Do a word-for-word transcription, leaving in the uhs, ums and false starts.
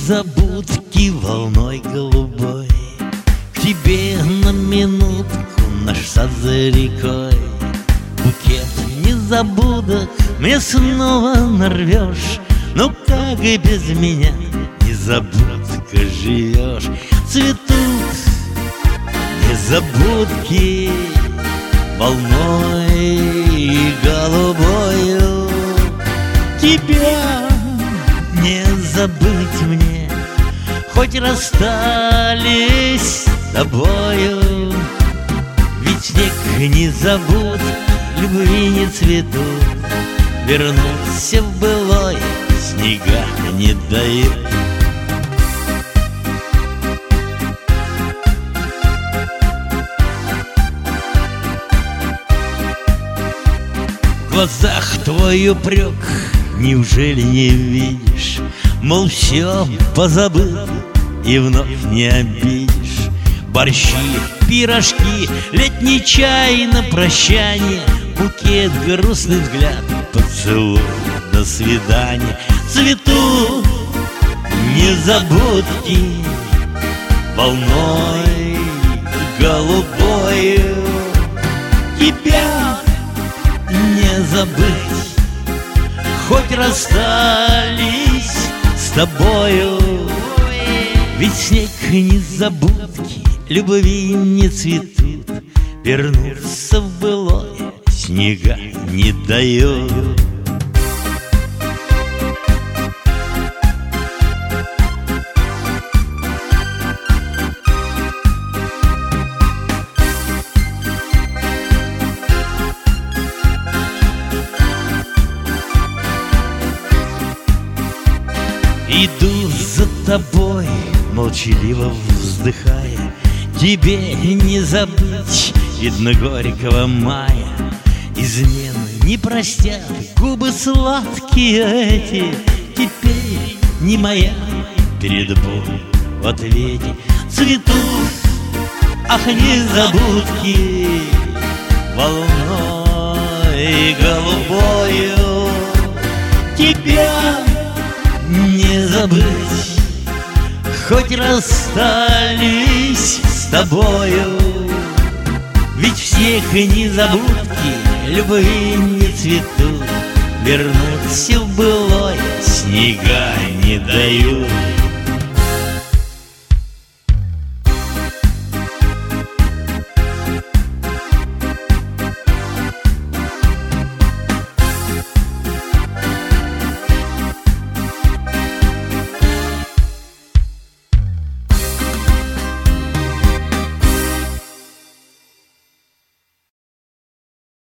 незабудки волной голубой. К тебе на минутку наш сад за рекой. Букет незабудок мне снова нарвешь. Ну как и без меня, незабудка, живешь. Цветут незабудки волной голубою. Тебя не забыть мне, хоть расстались с тобою. Ведь снег не забудет, любви не цветут. Вернуться в былое снега не дают. В глазах твой упрек, неужели не видишь? Мол, все позабыл и вновь не обидишь. Борщи, пирожки, летний чай на прощание, букет, грустный взгляд, поцелуй, до свидания. Цветут незабудки волной голубою. Тебя не забыть, хоть расстались с тобою. Ведь снег незабудки любви не цветут. Вернуться в былое снега не дают. Иду за тобой, молчаливо вздыхая. Тебе не забыть, видно, горького мая. Измены не простят губы сладкие эти. Теперь не моя, перед Богом в ответе. Цветут, ах, незабудки волной голубою. Тебя не забыть, хоть расстались с тобою. Ведь всех незабудки любви не цветут. Вернуться в былое снега не дают.